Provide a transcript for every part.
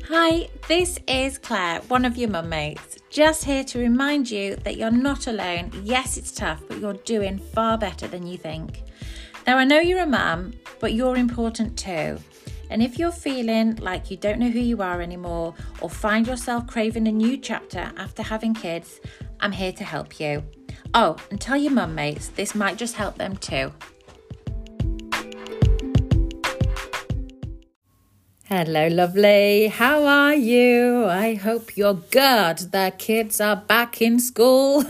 Hi, this is Claire, one of your mum mates, just here to remind you that you're not alone. Yes, it's tough, but you're doing far better than you think. Now, I know you're a mum, but you're important too. And if you're feeling like you don't know who you are anymore or find yourself craving a new chapter after having kids, I'm here to help you. Oh, and tell your mum mates, this might just help them too. Hello, lovely. How are you? I hope you're good. The kids are back in school.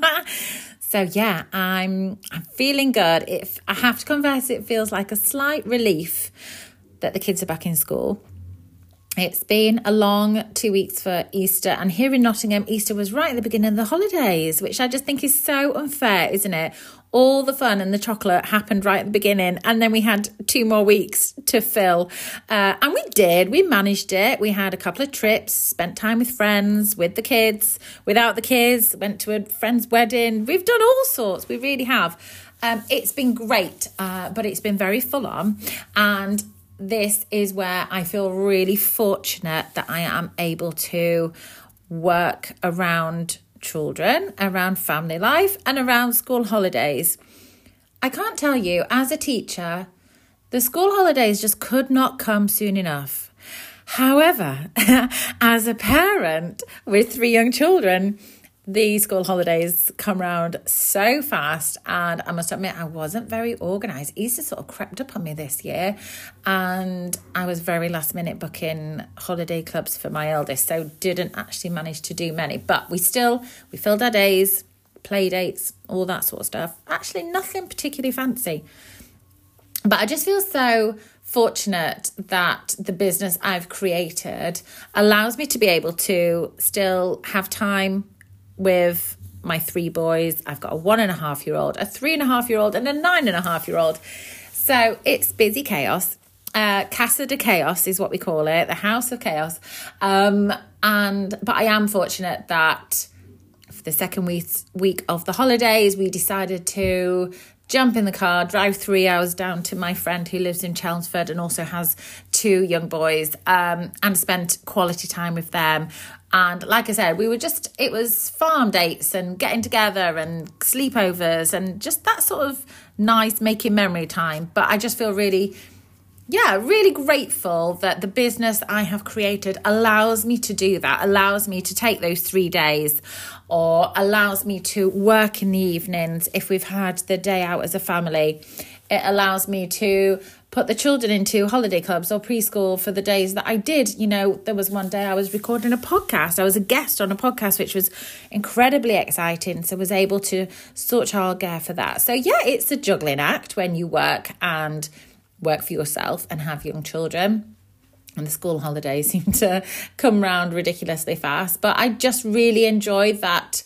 So yeah, I'm feeling good. I have to confess, it feels like a slight relief that the kids are back in school. It's been a long 2 weeks for Easter, and here in Nottingham, Easter was right at the beginning of the holidays, which I just think is so unfair, isn't it? All the fun and the chocolate happened right at the beginning, and then we had 2 more weeks to fill. And we managed it. We had a couple of trips, spent time with friends, with the kids, without the kids, went to a friend's wedding. We've done all sorts, we really have. It's been great, but it's been very full on, and this is where I feel really fortunate that I am able to work around children, around family life, and around school holidays. I can't tell you, as a teacher, the school holidays just could not come soon enough. However, as a parent with 3 young children, the school holidays come round so fast, and I must admit I wasn't very organised. Easter sort of crept up on me this year, and I was very last minute booking holiday clubs for my eldest, so didn't actually manage to do many, but we filled our days, play dates, all that sort of stuff. Actually nothing particularly fancy, but I just feel so fortunate that the business I've created allows me to be able to still have time with my 3 boys. I've got a 1.5-year-old, a 3.5-year-old, and a 9.5-year-old. So it's busy chaos. Casa de Chaos is what we call it, the house of chaos. But I am fortunate that for the second week of the holidays, we decided to jump in the car, drive 3 hours down to my friend who lives in Chelmsford and also has 2 young boys, and spent quality time with them. And like I said, it was farm dates and getting together and sleepovers and just that sort of nice making memory time. But I just feel really grateful that the business I have created allows me to do that, allows me to take those 3 days, or allows me to work in the evenings if we've had the day out as a family. It allows me to put the children into holiday clubs or preschool for the days that I did. You know, there was one day I was recording a podcast. I was a guest on a podcast, which was incredibly exciting. So I was able to sort childcare for that. So yeah, it's a juggling act when you work for yourself and have young children. And the school holidays seem to come round ridiculously fast. But I just really enjoy that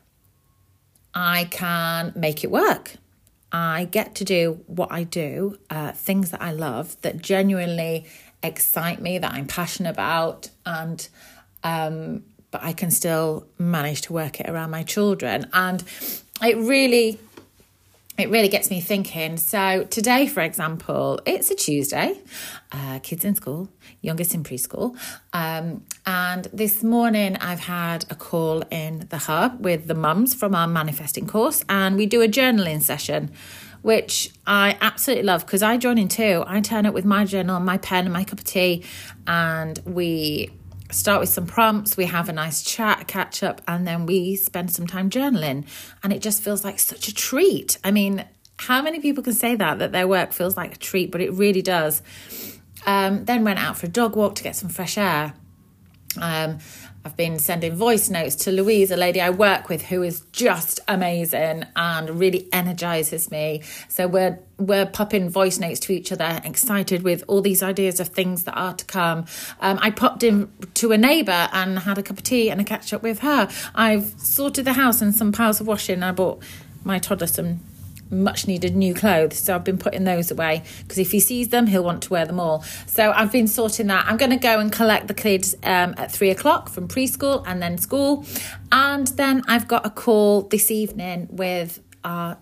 I can make it work. I get to do what I do, things that I love, that genuinely excite me, that I'm passionate about, and but I can still manage to work it around my children. And it really gets me thinking. So today, for example, it's a Tuesday, kids in school, youngest in preschool. And this morning I've had a call in the hub with the mums from our manifesting course, and we do a journaling session, which I absolutely love because I join in too. I turn up with my journal, my pen and my cup of tea, and we start with some prompts, we have a nice chat, catch up, and then we spend some time journaling. And it just feels like such a treat. I mean, how many people can say that their work feels like a treat? But it really does. Then went out for a dog walk to get some fresh air. I've been sending voice notes to Louise, a lady I work with who is just amazing and really energizes me. So we're popping voice notes to each other, excited with all these ideas of things that are to come. I popped in to a neighbour and had a cup of tea and a catch up with her. I've sorted the house and some piles of washing. I bought my toddler some much needed new clothes, so I've been putting those away because if he sees them he'll want to wear them all. So I've been sorting that. I'm going to go and collect the kids at 3:00 from preschool and then school, and then I've got a call this evening with our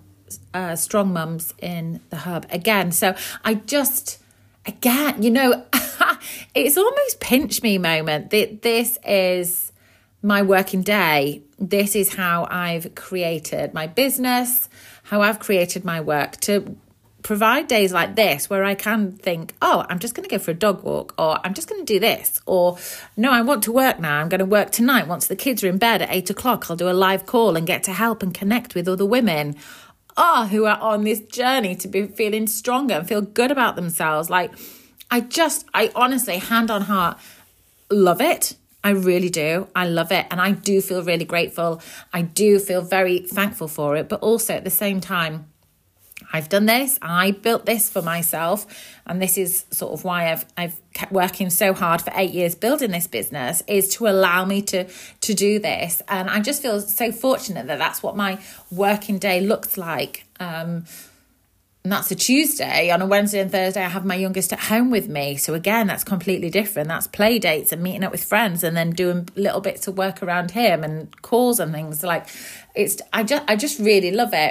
strong mums in the hub again. So I just, again, you know, It's almost pinch me moment. This is my working day. This is how I've created my business, how I've created my work to provide days like this where I can think, oh, I'm just going to go for a dog walk, or I'm just going to do this, or no, I want to work now. I'm going to work tonight. Once the kids are in bed at 8 o'clock, I'll do a live call and get to help and connect with other women who are on this journey to be feeling stronger and feel good about themselves. Like, I honestly, hand on heart, love it. I really do. I love it. And I do feel really grateful. I do feel very thankful for it. But also at the same time, I've done this. I built this for myself. And this is sort of why I've kept working so hard for 8 years building this business, is to allow me to do this. And I just feel so fortunate that that's what my working day looks like. And that's a Tuesday. On a Wednesday and Thursday, I have my youngest at home with me. So again, that's completely different. That's play dates and meeting up with friends and then doing little bits of work around him and calls and things. Like, I just really love it.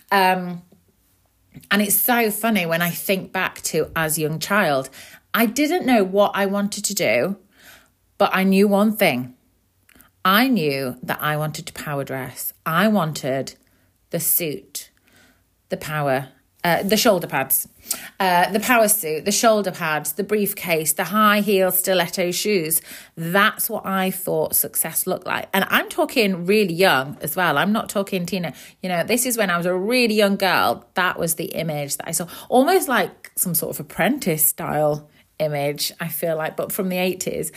And it's so funny when I think back to as a young child, I didn't know what I wanted to do, but I knew one thing. I knew that I wanted to power dress. I wanted the suit, the shoulder pads, the power suit, the shoulder pads, the briefcase, the high heel stiletto shoes. That's what I thought success looked like. And I'm talking really young as well. I'm not talking Tina. You know, this is when I was a really young girl. That was the image that I saw, almost like some sort of Apprentice style image, I feel like, but from the 80s.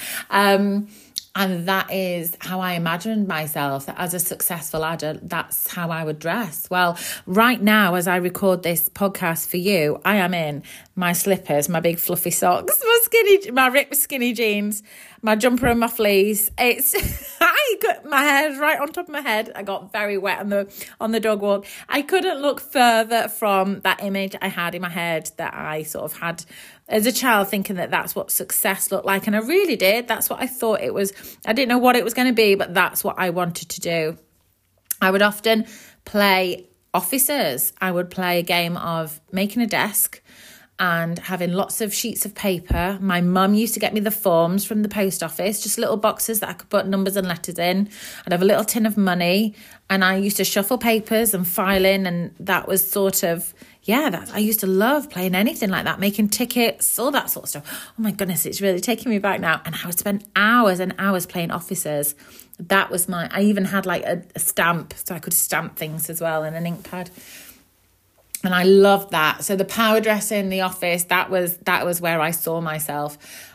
And that is how I imagined myself, that as a successful adult, that's how I would dress. Well, right now, as I record this podcast for you, I am in my slippers, my big fluffy socks, my ripped skinny jeans, my jumper and my fleece. I got my hair right on top of my head. I got very wet on the dog walk. I couldn't look further from that image I had in my head that I sort of had as a child, thinking that that's what success looked like. And I really did. That's what I thought it was. I didn't know what it was going to be, but that's what I wanted to do. I would often play officers. I would play a game of making a desk and having lots of sheets of paper. My mum used to get me the forms from the post office, just little boxes that I could put numbers and letters in. I'd have a little tin of money, and I used to shuffle papers and file in, and that was sort of, I used to love playing anything like that, making tickets, all that sort of stuff. Oh my goodness, it's really taking me back now. And I would spend hours and hours playing officers. That was I even had like a stamp, so I could stamp things as well, and an ink pad. And I loved that. So the power dress in the office, that was where I saw myself.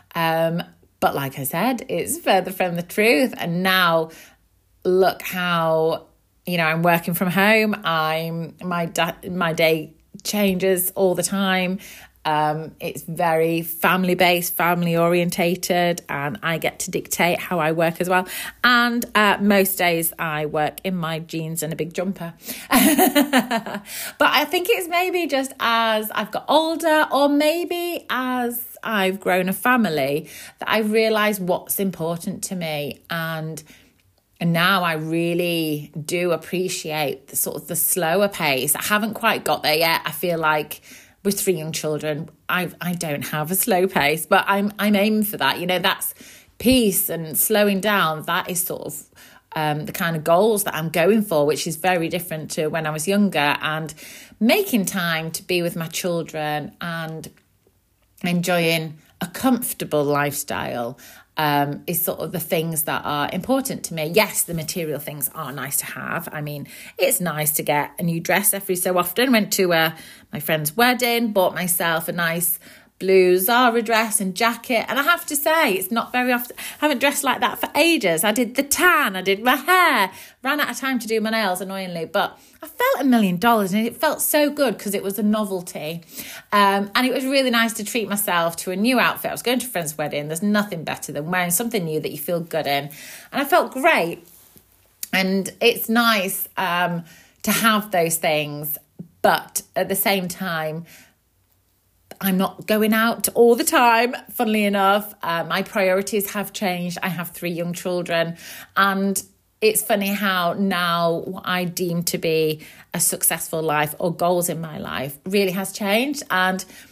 But like I said, it's further from the truth. And now look how, I'm working from home. My day changes all the time. It's very family-based, family-orientated, and I get to dictate how I work as well. And most days I work in my jeans and a big jumper. But I think it's maybe just as I've got older, or maybe as I've grown a family, that I realise what's important to me. And now I really do appreciate the sort of the slower pace. I haven't quite got there yet. I feel like with 3 young children, I don't have a slow pace, but I'm aiming for that. That's peace and slowing down. That is sort of the kind of goals that I'm going for, which is very different to when I was younger. And making time to be with my children and enjoying a comfortable lifestyle is sort of the things that are important to me. Yes, the material things are nice to have. I mean, it's nice to get a new dress every so often. Went to my friend's wedding, bought myself a nice blue Zara dress and jacket. And I have to say, it's not very often. I haven't dressed like that for ages. I did the tan, I did my hair, ran out of time to do my nails, annoyingly. But I felt $1 million, and it felt so good because it was a novelty. And it was really nice to treat myself to a new outfit. I was going to a friend's wedding. There's nothing better than wearing something new that you feel good in. And I felt great. And it's nice to have those things. But at the same time, I'm not going out all the time, funnily enough. My priorities have changed. I have 3 young children, and it's funny how now what I deem to be a successful life or goals in my life really has changed. And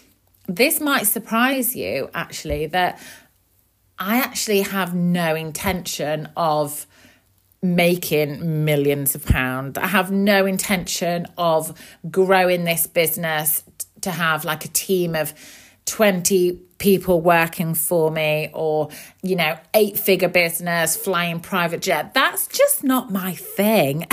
this might surprise you, actually, that I actually have no intention of making millions of pounds. I have no intention of growing this business to have like a team of 20 people working for me, or, 8-figure business, flying private jet. That's just not my thing.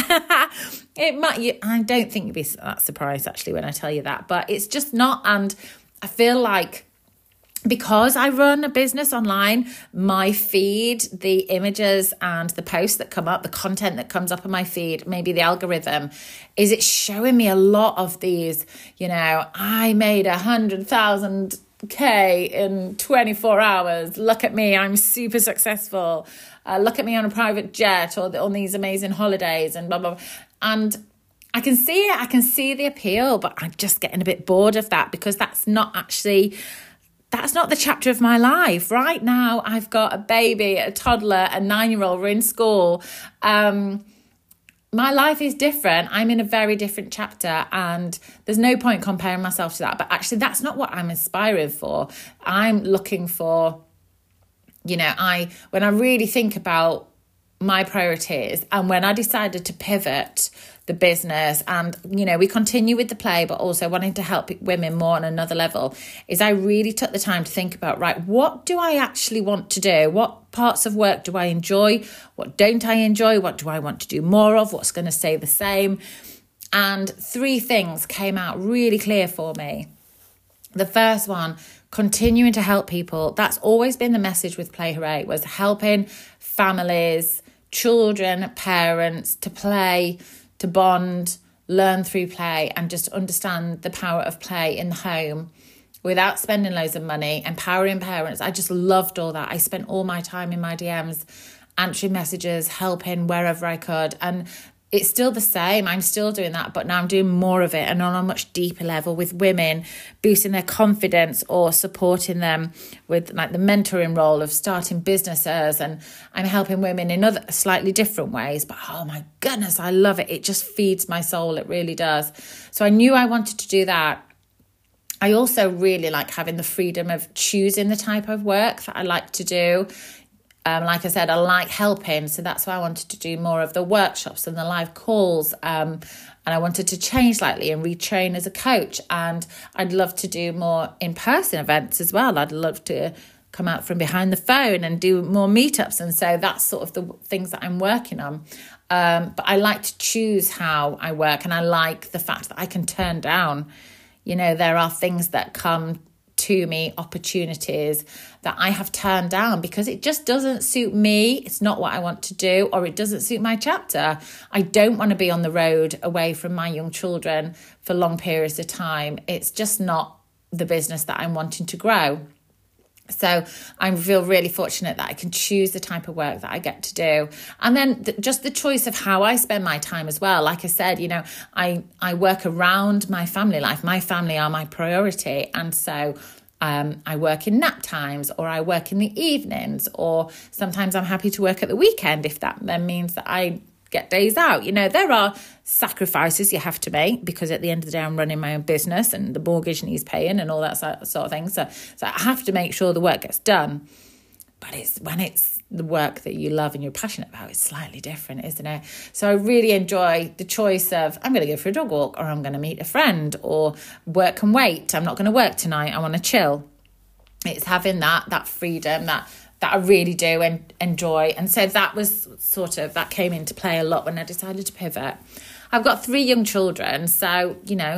I don't think you'd be that surprised actually when I tell you that, but it's just not. And I feel like, because I run a business online, my feed, the images and the posts that come up, the content that comes up on my feed, maybe the algorithm, it's showing me a lot of these, I made 100,000K in 24 hours. Look at me, I'm super successful. Look at me on a private jet, or on these amazing holidays and blah, blah, blah. And I can see it, I can see the appeal, but I'm just getting a bit bored of that, because that's not the chapter of my life. Right now, I've got a baby, a toddler, a 9-year-old, we're in school. My life is different. I'm in a very different chapter, and there's no point comparing myself to that. But actually, that's not what I'm aspiring for. I'm looking for, when I really think about my priorities, and when I decided to pivot the business, and we continue with the play, but also wanting to help women more on another level, is I really took the time to think about, right, what do I actually want to do? What parts of work do I enjoy? What don't I enjoy? What do I want to do more of? What's going to stay the same? And 3 things came out really clear for me. The first one, continuing to help people. That's always been the message with Play Hooray, was helping families, children, parents to play, to bond, learn through play, and just understand the power of play in the home without spending loads of money, empowering parents. I just loved all that. I spent all my time in my DMs, answering messages, helping wherever I could. And it's still the same. I'm still doing that, but now I'm doing more of it, and on a much deeper level with women, boosting their confidence or supporting them with like the mentoring role of starting businesses. And I'm helping women in other slightly different ways, but oh my goodness, I love it. It just feeds my soul. It really does. So I knew I wanted to do that. I also really like having the freedom of choosing the type of work that I like to do. Like I said, I like helping, so that's why I wanted to do more of the workshops and the live calls, and I wanted to change slightly and retrain as a coach, and I'd love to do more in-person events as well. I'd love to come out from behind the phone and do more meetups, and so that's sort of the things that I'm working on. But I like to choose how I work, and I like the fact that I can turn down. There are things that come to me, opportunities that I have turned down because it just doesn't suit me. It's not what I want to do, or it doesn't suit my chapter. I don't want to be on the road away from my young children for long periods of time. It's just not the business that I'm wanting to grow. So I feel really fortunate that I can choose the type of work that I get to do. And then just the choice of how I spend my time as well. Like I said, I work around my family life. My family are my priority. And so I work in nap times, or I work in the evenings, or sometimes I'm happy to work at the weekend if that then means that I get days out. There are sacrifices you have to make, because at the end of the day, I'm running my own business and the mortgage needs paying and all that sort of thing. So I have to make sure the work gets done. But when it's the work that you love and you're passionate about, it's slightly different, isn't it? So I really enjoy the choice of, I'm going to go for a dog walk, or I'm going to meet a friend, or work can wait. I'm not going to work tonight. I want to chill. It's having that freedom that I really do enjoy. And so that was that came into play a lot when I decided to pivot. I've got 3 young children, so,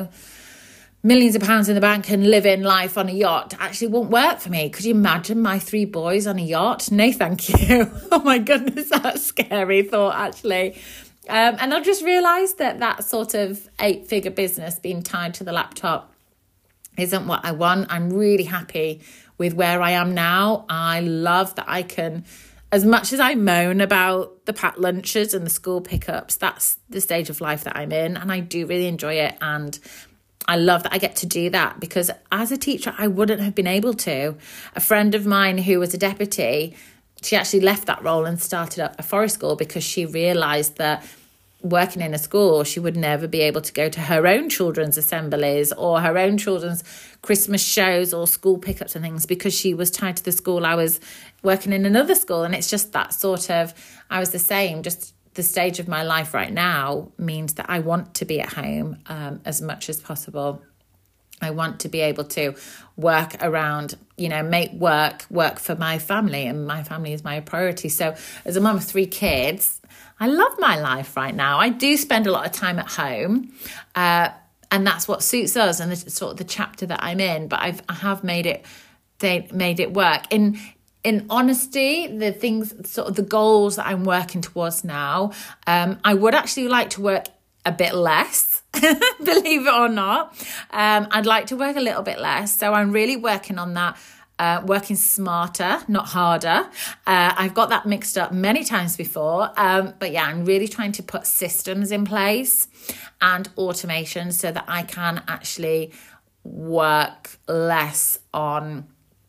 millions of pounds in the bank and living life on a yacht actually won't work for me. Could you imagine my 3 boys on a yacht? No, thank you. Oh my goodness, that's a scary thought, actually. And I've just realised that sort of 8-figure business being tied to the laptop isn't what I want. I'm really happy with where I am now. I love that I can, as much as I moan about the packed lunches and the school pickups, that's the stage of life that I'm in, and I do really enjoy it. And I love that I get to do that, because as a teacher, I wouldn't have been able to. A friend of mine who was a deputy, she actually left that role and started up a forest school because she realised that working in a school, she would never be able to go to her own children's assemblies or her own children's Christmas shows or school pickups and things because she was tied to the school. I was working in another school, and it's just that sort of, I was the same, just the stage of my life right now means that I want to be at home as much as possible. I want to be able to work around, make work for my family, and my family is my priority. So as a mum of 3 kids, I love my life right now. I do spend a lot of time at home, and that's what suits us and it's sort of the chapter that I'm in. But I have made it work. In honesty, the things, sort of the goals that I'm working towards now, I would actually like to work a bit less, believe it or not. I'd like to work a little bit less. So I'm really working on that. Working smarter, not harder. I've got that mixed up many times before. But yeah, I'm really trying to put systems in place and automation so that I can actually work less on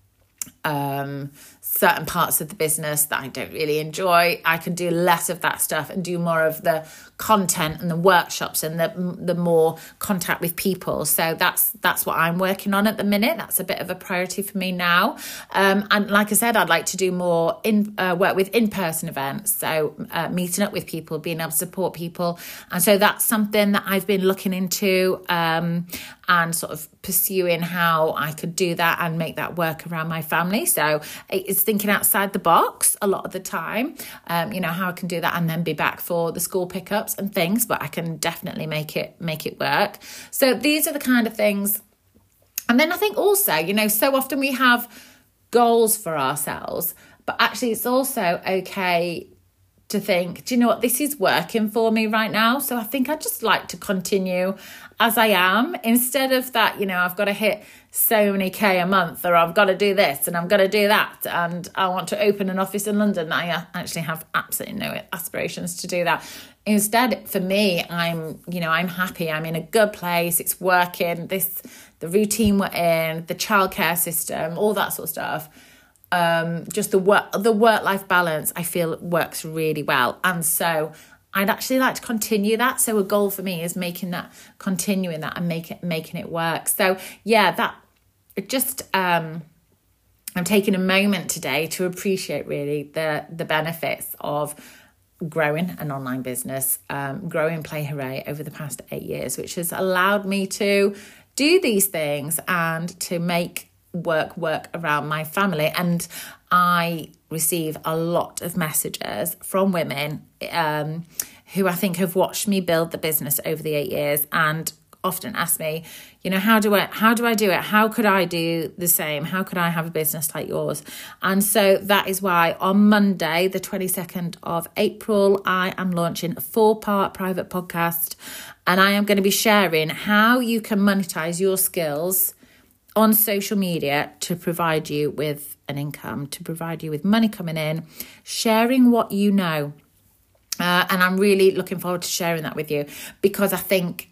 certain parts of the business that I don't really enjoy. I can do less of that stuff and do more of the content and the workshops and the more contact with people. So that's what I'm working on at the minute. That's a bit of a priority for me now. And like I said, I'd like to do more work with in-person events. So meeting up with people, being able to support people. And so that's something that I've been looking into and sort of pursuing how I could do that and make that work around my family. So it's thinking outside the box a lot of the time, how I can do that and then be back for the school pickups and things, but I can definitely make it work. So these are the kind of things. And then I think also, so often we have goals for ourselves, but actually it's also okay to think, do you know what, this is working for me right now. So I think I'd just like to continue as I am, instead of that, I've got to hit so many K a month, or I've got to do this and I'm going to do that, and I want to open an office in London. I actually have absolutely no aspirations to do that. Instead, for me, I'm happy. I'm in a good place. It's working. The routine we're in, the childcare system, all that sort of stuff. Just the work-life balance, I feel works really well. And so I'd actually like to continue that. So a goal for me is continuing that and making it work. So yeah, I'm taking a moment today to appreciate really the benefits of growing an online business, growing Play Hooray over the past 8 years, which has allowed me to do these things and to make work around my family. And I receive a lot of messages from women who I think have watched me build the business over the 8 years and often ask me, how do I do it? How could I do the same? How could I have a business like yours? And so that is why on Monday, the 22nd of April, I am launching a 4-part private podcast, and I am going to be sharing how you can monetize your skills on social media to provide you with an income, to provide you with money coming in, sharing what you know. And I'm really looking forward to sharing that with you, because I think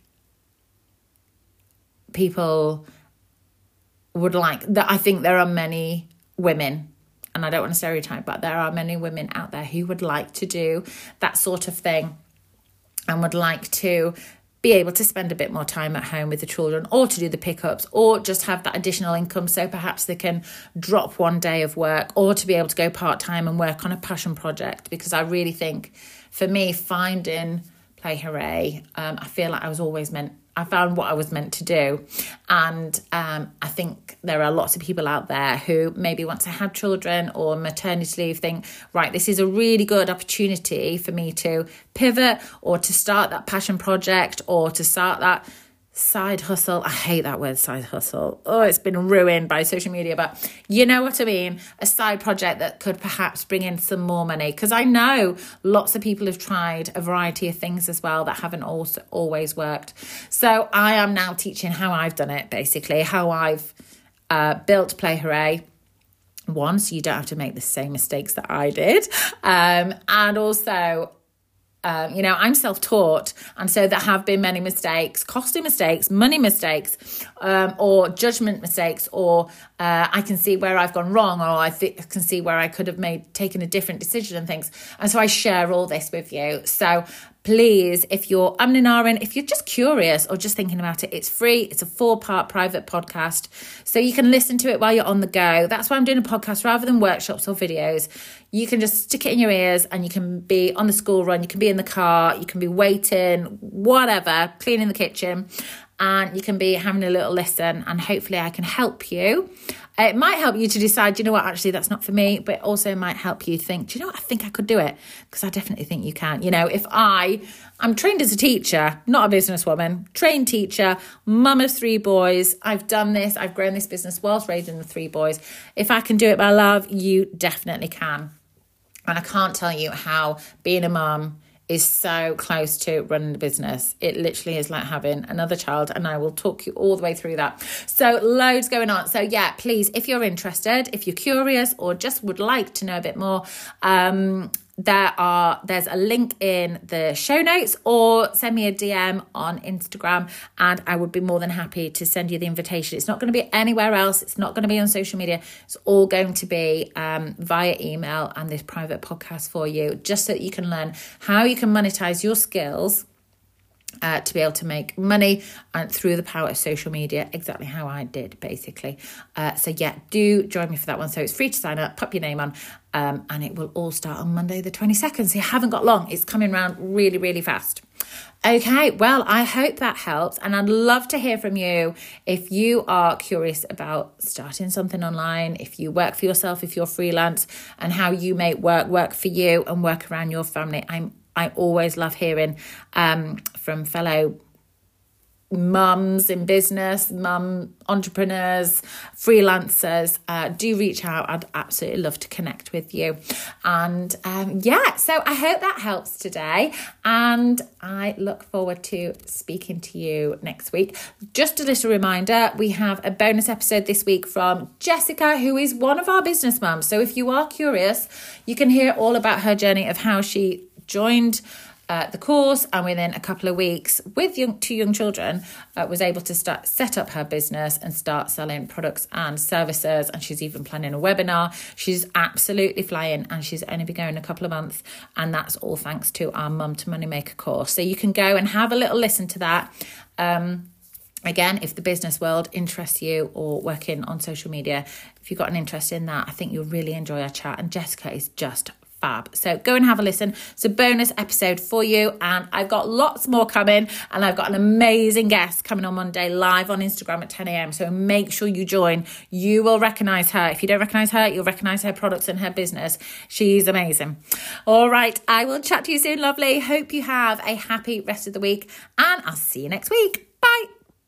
people would like that. I think there are many women, and I don't want to stereotype, but there are many women out there who would like to do that sort of thing and would like to be able to spend a bit more time at home with the children, or to do the pickups, or just have that additional income. So perhaps they can drop one day of work, or to be able to go part-time and work on a passion project. Because I really think for me, finding Play Hooray, I feel like I found what I was meant to do. And I think there are lots of people out there who maybe once they had children or maternity leave think, right, this is a really good opportunity for me to pivot, or to start that passion project, or to start that side hustle. I hate that word, side hustle. Oh, it's been ruined by social media, but you know what I mean? A side project that could perhaps bring in some more money. Because I know lots of people have tried a variety of things as well that haven't also always worked. So I am now teaching how I've done it, basically, how I've built Play Hooray. One, so you don't have to make the same mistakes that I did. And also, I'm self-taught, and so there have been many mistakes, costing mistakes, money mistakes, or judgment mistakes, or I can see where I've gone wrong, or I can see where I could have taken a different decision and things. And so I share all this with you. So please, if you're umming and ahhing, if you're just curious or just thinking about it, it's free. It's a 4-part private podcast. So you can listen to it while you're on the go. That's why I'm doing a podcast rather than workshops or videos. You can just stick it in your ears and you can be on the school run. You can be in the car. You can be waiting, whatever, cleaning the kitchen. And you can be having a little listen, and hopefully I can help you. It might help you to decide, you know what, actually that's not for me, but it also might help you think, do you know what, I think I could do it, because I definitely think you can. You know, if I'm trained as a teacher, not a businesswoman, trained teacher, mum of 3 boys. I've done this, I've grown this business whilst raising the 3 boys. If I can do it, my love, you definitely can. And I can't tell you how being a mum is so close to running a business. It literally is like having another child, and I will talk you all the way through that. So loads going on. So yeah, please, if you're interested, if you're curious or just would like to know a bit more, there's a link in the show notes, or send me a DM on Instagram and I would be more than happy to send you the invitation. It's not going to be anywhere else. It's not going to be on social media. It's all going to be via email and this private podcast for you, just so that you can learn how you can monetize your skills to be able to make money and through the power of social media, exactly how I did, basically. So yeah, do join me for that one. So it's free to sign up, pop your name on, and it will all start on Monday the 22nd. So you haven't got long. It's coming around really, really fast. Okay, well, I hope that helps, and I'd love to hear from you if you are curious about starting something online, if you work for yourself, if you're freelance, and how you make work for you and work around your family. I always love hearing from fellow mums in business, mum entrepreneurs, freelancers. Do reach out. I'd absolutely love to connect with you. And so I hope that helps today. And I look forward to speaking to you next week. Just a little reminder, we have a bonus episode this week from Jessica, who is one of our business mums. So if you are curious, you can hear all about her journey of how she joined the course, and within a couple of weeks with 2 young children was able to set up her business and start selling products and services, and she's even planning a webinar. She's absolutely flying, and she's only been going a couple of months, and that's all thanks to our Mum to Moneymaker course. So you can go and have a little listen to that. Again, if the business world interests you, or working on social media, if you've got an interest in that, I think you'll really enjoy our chat, and Jessica is just fab. So go and have a listen. It's a bonus episode for you, and I've got lots more coming, and I've got an amazing guest coming on Monday live on Instagram at 10 a.m. So make sure you join. You will recognise her. If you don't recognise her, you'll recognise her products and her business. She's amazing. All right, I will chat to you soon, lovely. Hope you have a happy rest of the week, and I'll see you next week. Bye.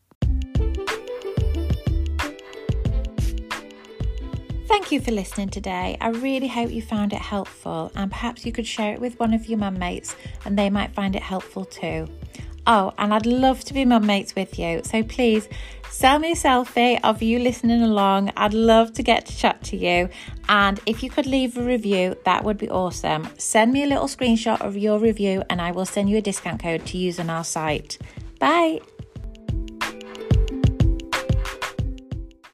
Thank you for listening today. I really hope you found it helpful, and perhaps you could share it with one of your mum mates and they might find it helpful too. Oh, and I'd love to be mum mates with you. So please send me a selfie of you listening along. I'd love to get to chat to you. And if you could leave a review, that would be awesome. Send me a little screenshot of your review and I will send you a discount code to use on our site. Bye.